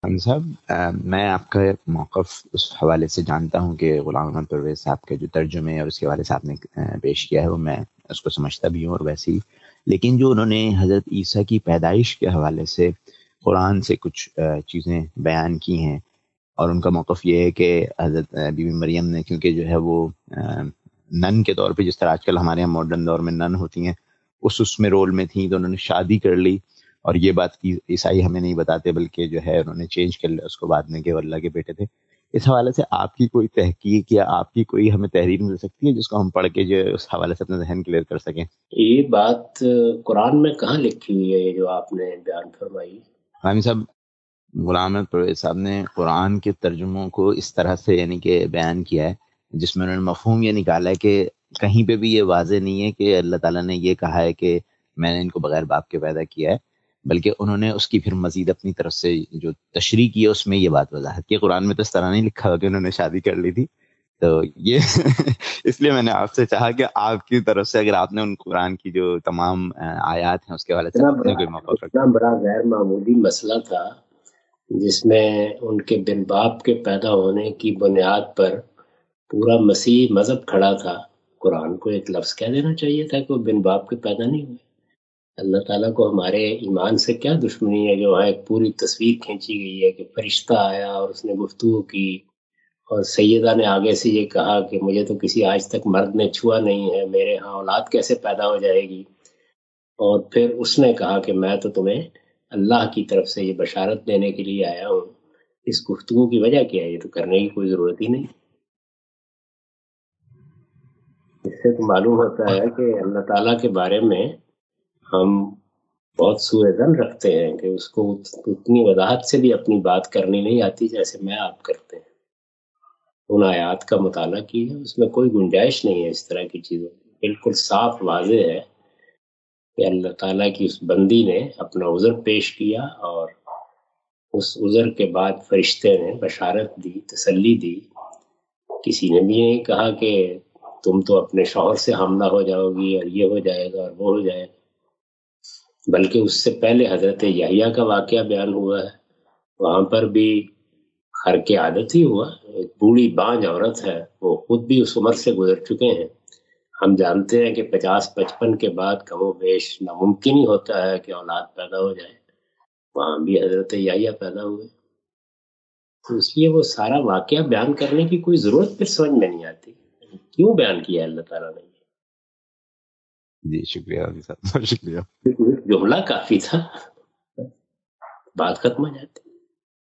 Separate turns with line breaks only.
صاحب میں آپ کا موقف اس حوالے سے جانتا ہوں کہ غلام احمد پرویز صاحب کے جو ترجمے اور اس کے حوالے سے آپ نے پیش کیا ہے وہ میں اس کو سمجھتا بھی ہوں، اور ویسے ہی لیکن جو انہوں نے حضرت عیسیٰ کی پیدائش کے حوالے سے قرآن سے کچھ چیزیں بیان کی ہیں، اور ان کا موقف یہ ہے کہ حضرت بی بی مریم نے کیونکہ جو ہے وہ نن کے طور پہ جس طرح آج کل ہمارے یہاں ماڈرن دور میں نن ہوتی ہیں اس میں رول میں تھیں، تو انہوں نے شادی کر لی، اور یہ بات عیسائی ہمیں نہیں بتاتے بلکہ جو ہے انہوں نے چینج کر لیا اس کو بعد میں کہ وہ اللہ کے بیٹے تھے۔ اس حوالے سے آپ کی کوئی تحقیق یا آپ کی کوئی ہمیں تحریر مل سکتی ہے جس کو ہم پڑھ کے جو ہے اس حوالے سے اپنا ذہن کلیئر کر سکیں؟
یہ بات قرآن میں کہاں لکھی ہوئی ہے یہ جو آپ نے بیان فرمائی؟
رحمی صاحب، غلام احمد پرویز صاحب نے قرآن کے ترجموں کو اس طرح سے یعنی کہ بیان کیا ہے جس میں انہوں نے مفہوم یہ نکالا ہے کہ کہیں پہ بھی یہ واضح نہیں ہے کہ اللہ تعالیٰ نے یہ کہا ہے کہ میں نے ان کو بغیر باپ کے پیدا کیا ہے، بلکہ انہوں نے اس کی پھر مزید اپنی طرف سے جو تشریح کی ہے اس میں یہ بات وضاحت کی۔ قرآن میں تو اس طرح نہیں لکھا ہوا کہ انہوں نے شادی کر لی تھی، تو یہ اس لیے میں نے آپ سے چاہا کہ آپ کی طرف سے اگر آپ نے ان قرآن کی جو تمام آیات ہیں اس کے حوالے سے اپنے کوئی موقف
اتنا بڑا غیر معمولی مسئلہ تھا جس میں ان کے بن باپ کے پیدا ہونے کی بنیاد پر پورا مسیح مذہب کھڑا تھا۔ قرآن کو ایک لفظ کہہ دینا چاہیے تھا کہ وہ بن باپ کے پیدا نہیں ہوئے۔ اللہ تعالیٰ کو ہمارے ایمان سے کیا دشمنی ہے جو وہاں ایک پوری تصویر کھینچی گئی ہے کہ فرشتہ آیا اور اس نے گفتگو کی، اور سیدہ نے آگے سے یہ کہا کہ مجھے تو کسی آج تک مرد نے چھوا نہیں ہے، میرے ہاں اولاد کیسے پیدا ہو جائے گی؟ اور پھر اس نے کہا کہ میں تو تمہیں اللہ کی طرف سے یہ بشارت دینے کے لیے آیا ہوں۔ اس گفتگو کی وجہ کیا ہے؟ یہ تو کرنے کی کوئی ضرورت ہی نہیں۔ اس سے تو معلوم ہوتا ہے کہ اللہ تعالیٰ کے بارے میں ہم بہت سوء ظن رکھتے ہیں کہ اس کو اتنی وضاحت سے بھی اپنی بات کرنی نہیں آتی جیسے میں آپ کرتے ہیں۔ ان آیات کا مطالعہ کیجیے، اس میں کوئی گنجائش نہیں ہے اس طرح کی چیزوں کی۔ بالکل صاف واضح ہے کہ اللہ تعالیٰ کی اس بندی نے اپنا عذر پیش کیا، اور اس عذر کے بعد فرشتے نے بشارت دی، تسلی دی۔ کسی نے بھی نہیں کہا کہ تم تو اپنے شوہر سے حاملہ ہو جاؤ گی اور یہ ہو جائے گا اور وہ ہو جائے گا، بلکہ اس سے پہلے حضرت یحییٰ کا واقعہ بیان ہوا ہے۔ وہاں پر بھی خرق عادت ہی ہوا۔ ایک بوڑھی بانجھ عورت ہے، وہ خود بھی اس عمر سے گزر چکے ہیں۔ ہم جانتے ہیں کہ 50-55 کے بعد کم و بیش ناممکن ہی ہوتا ہے کہ اولاد پیدا ہو جائے۔ وہاں بھی حضرت یحییٰ پیدا ہوئے، تو اس لیے وہ سارا واقعہ بیان کرنے کی کوئی ضرورت پھر سمجھ میں نہیں آتی کیوں بیان کیا ہے اللہ تعالیٰ نے۔
جی شکریہ صاحب، بہت شکریہ۔
جملہ کافی تھا، بات ختم ہو جاتی۔